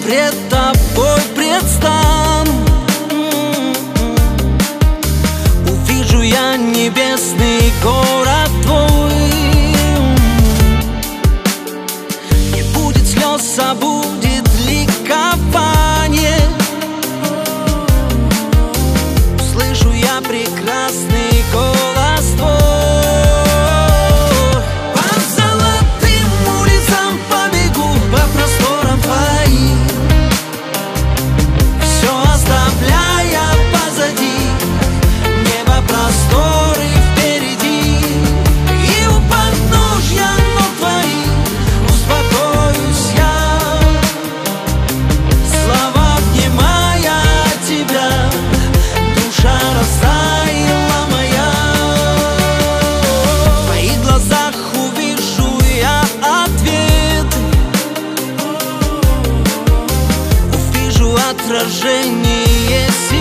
пред тобой предстану. Увижу я небесный город твой. Не будет слез, а будет ликование. Услышу я прекрасный голос твой. По золотым улицам побегу, по просторам твоим, все оставляя позади, небо, просторы впереди. И у подножья ног твоих успокоюсь я, слова обнимая тебя, душа растаяла моя. В твоих глазах увижу я ответ, увижу отражение себя.